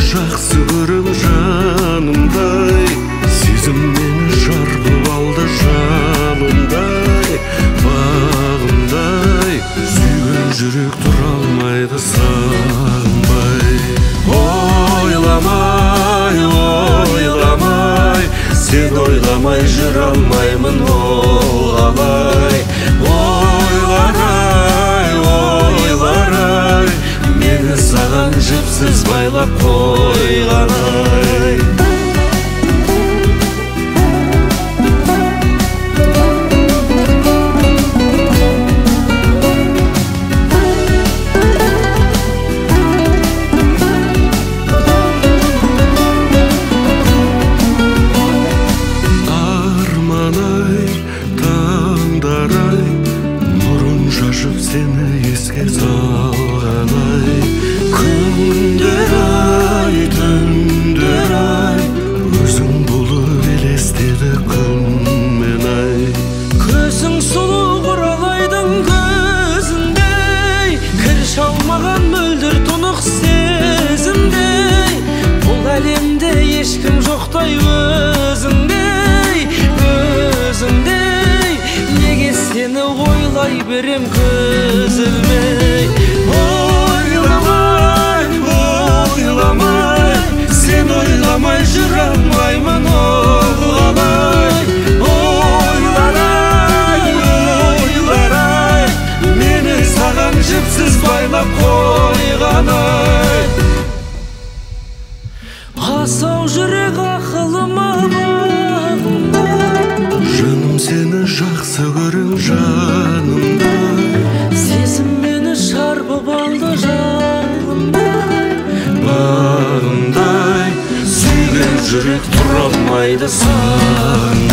жақсы көрем жанымдай, сезім мені шарпып алды жалындай, бағымдай. Сүйген жүрек тұра алмайды сағынбай. Ойламай, ойламай, сен ойламай жүре алмаймын, ол қалай. Ойлар-ай, мені саған жіпсіз байлап қойған-ай. Сені еске салған-ай, күндер-ай, түндер-ай, өзің болып елестеді күн мен ай. Көзің сұлу құралайдың көзіндей, кір шалмаған мөлдір тұнық сезімдей. Бұл әлемде ешкім жоқтай өзіңдей, өзіңдей. Неге сені ойлай берем көз ілмей. Ойламай, ойламай, сен ойламай жүре алмаймын, ол қалай. Ойлар-ай, ойлар-ай, мені саған жіпсіз байлап қойған-ай. Асау жүрек ақылыма бағынды, жаным сені жақсы көрем жанымда, сезім мені шарпып алды жалындай, бағындай. Сүйген жүрек тұра алмайды сағынбай.